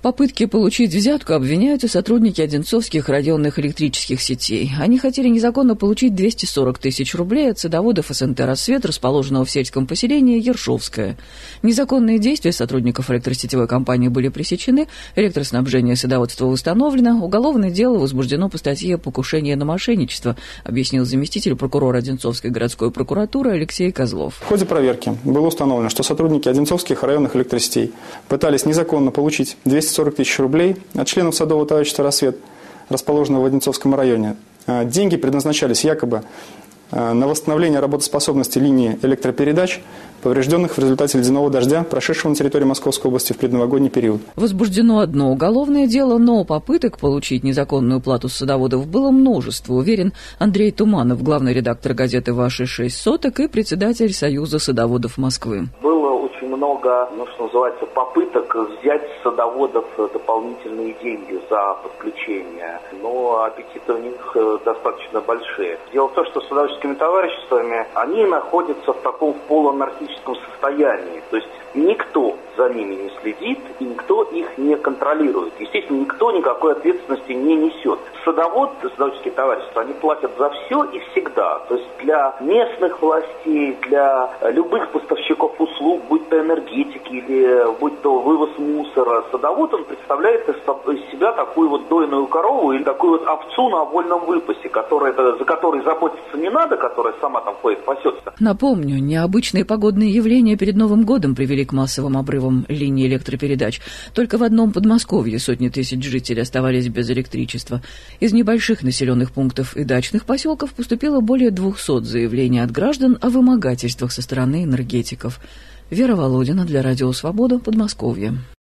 В попытке получить взятку обвиняются сотрудники одинцовских районных электрических сетей. Они хотели незаконно получить 240 тысяч рублей от садоводов СНТ «Рассвет», расположенного в сельском поселении Ершовское. Незаконные действия сотрудников электросетевой компании были пресечены, электроснабжение садоводства установлено, уголовное дело возбуждено по статье «Покушение на мошенничество», объяснил заместитель прокурора Одинцовской городской прокуратуры Алексей Козлов. В ходе проверки было установлено, что сотрудники одинцовских районных электросетей пытались незаконно получить 240 тысяч рублей от членов садового товарищества «Рассвет», расположенного в Одинцовском районе. Деньги предназначались якобы на восстановление работоспособности линии электропередач, поврежденных в результате ледяного дождя, прошедшего на территории Московской области в предновогодний период. Возбуждено одно уголовное дело, но попыток получить незаконную плату с садоводов было множество, уверен Андрей Туманов, главный редактор газеты «Ваши 6 соток» и председатель Союза садоводов Москвы. Было очень много, что называется, попыток взять с садоводов дополнительные деньги за подключение, но аппетиты у них достаточно большие. Дело в том, что садоводческими товариществами они находятся в таком полуанархическом состоянии, то есть никто за ними не следит и никто их не контролирует. Естественно, никто никакой ответственности не несет. Садоводческие товарищества, они платят за все и всегда. То есть для местных властей, для любых поставщиков услуг, будь то энергетики или будь то вывоз мусора, садовод, он представляет из себя такую вот дойную корову или такую вот овцу на вольном выпасе, за которой заботиться не надо, которая сама там ходит, пасется. Напомню, необычные погодные явления перед Новым годом привели к массовым обрывам линий электропередач. Только в одном Подмосковье сотни тысяч жителей оставались без электричества. Из небольших населенных пунктов и дачных поселков поступило более 200 заявлений от граждан о вымогательствах со стороны энергетиков. Вера Володина для Радио Свобода, Подмосковье.